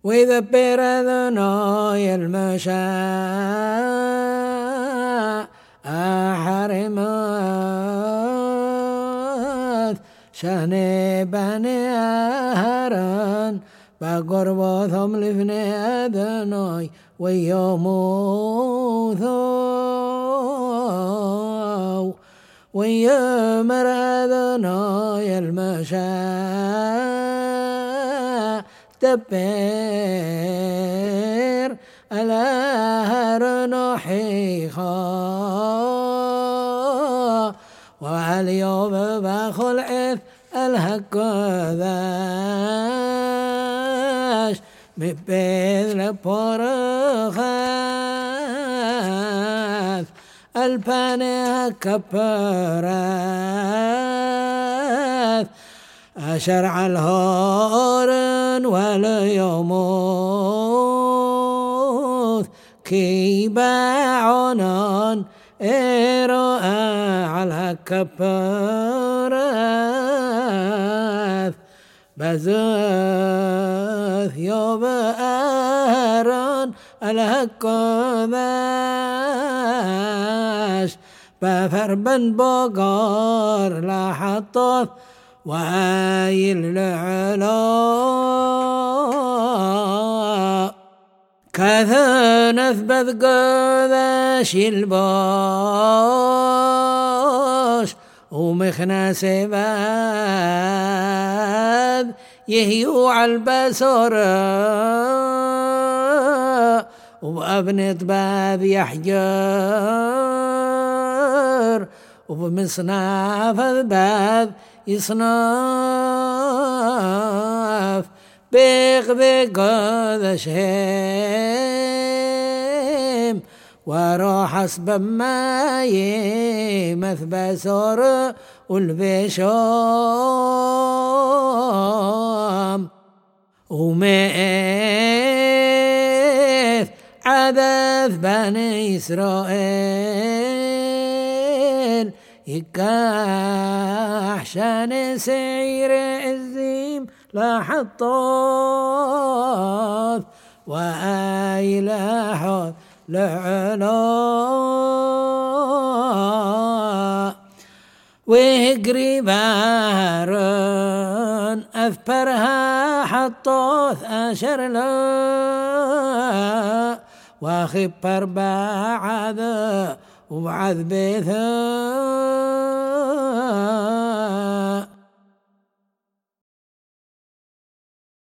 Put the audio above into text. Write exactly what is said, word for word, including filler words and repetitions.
ويذبر أذناي المشاء أحرمت شهني بني أهران بقربثهم لفني أذناي ويموثوا ويمر أذناي المشاء دبر الأهر نحيخا واليوم بخلعث الهكذاش مبيذ لبورخاث الباني كبراث أشرع الهورن واليوموث كي باعنان إيرو على كبراث بزوث يوم أهران الهكذاش بفربن بقار لحطوث وآيل العلا كثنث بذقذاش الباش ومخناس باذ يهيو عالبسر وبأبنت باذ يحجر وبمصناف باذ يصناف بيغذي قذ شيم وروح حسب ما يمث بسر والبشام ومئث عدث بني إسرائيل يكاحشان سعير الزيم لحطوث وآيل أحد لعلا وهقري بارن أذبرها حطوث أشر لا وخبر بعذ وبعذ بثا